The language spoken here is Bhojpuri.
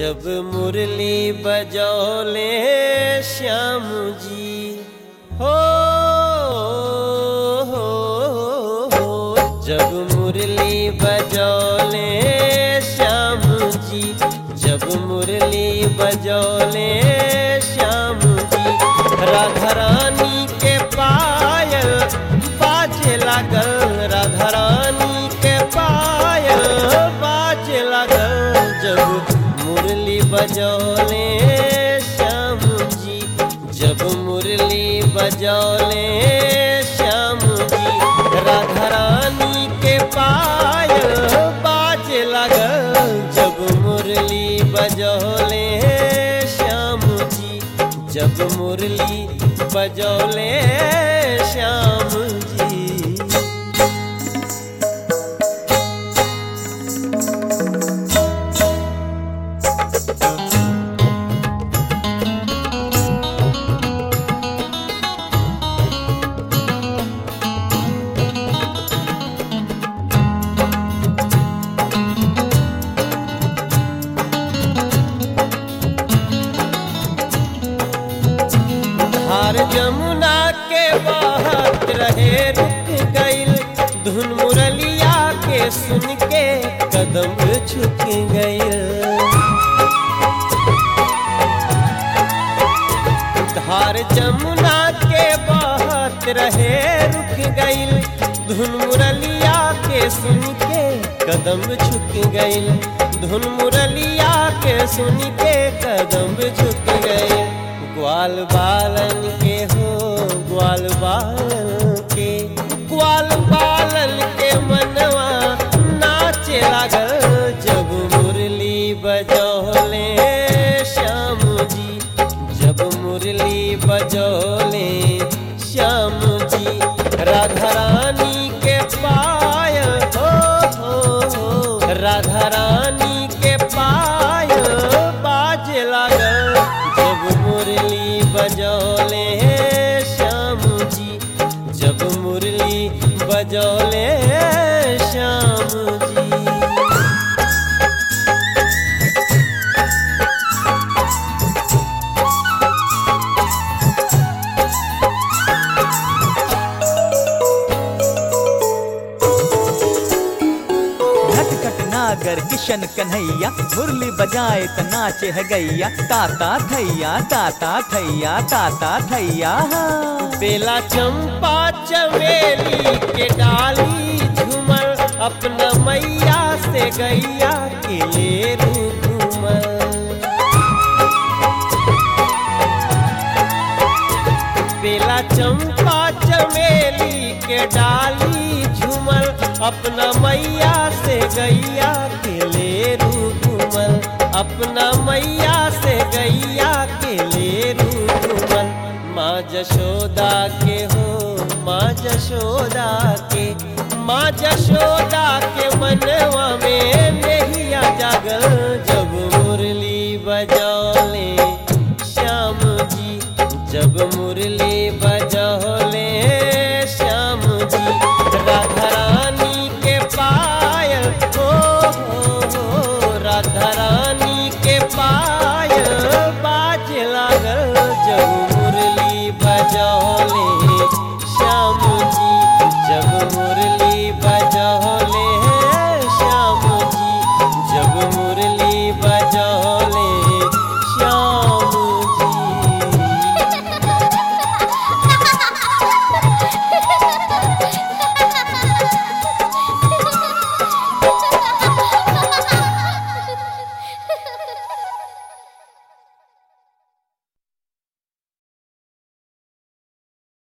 जब मुरली बजौले श्याम जी हो, जब मुरली बजौले श्याम जी, जब मुरली बजौले श्याम जी, राधा रानी के पायल बाजे लागल, राधा रानी के पायल बाजे लागल। जब मुरली बजौले श्याम जी, जब मुरली बजौले श्याम जी, राधा रानी के पायल बाजे लागल। जब मुरली बजौले श्याम जी, जब मुरली बजौले श्याम जी। धार जमुना के बहत रहे रुक गईल, धुन मुरलिया के सुन के कदम झुक गईल। धार जमुना के बहत रहे रुक गईल, धुन मुरलिया के सुन के कदम झुक गईल, धुन मुरलिया के सुन के कदम झुक गईल। ग्वाल बालन के हो, ग्वाल बालन के, ग्वाल बालन के मनवा नाचे लागल। जब मुरली बजौले श्याम जी, जब मुरली बजौले श्याम जी, राधा रानी के पायल हो, राधा रानी के पायल बाजे लागल। जब मुरली बजौले श्याम जी, जब मुरली बजौले श्याम जी। नागर किशन कन्हैया मुरली बजाए त नाचे है गैया, ताता थैया ताता थैया ताता थैया। बेला चंपा चमेली के डाली झूमर, अपना मैया से गैया के ले घूमर। बेला चंपा चमेली के डाली झूमर, अपना मैया से गैया के ले घूमर, अपना मैया से गैया के ले घूमर। माँ जशोदा के हो, माँ जशोदा के, माँ जशोदा के मनवा में नैया जागल। जब मुरली बजौले श्याम जी, जब मुरली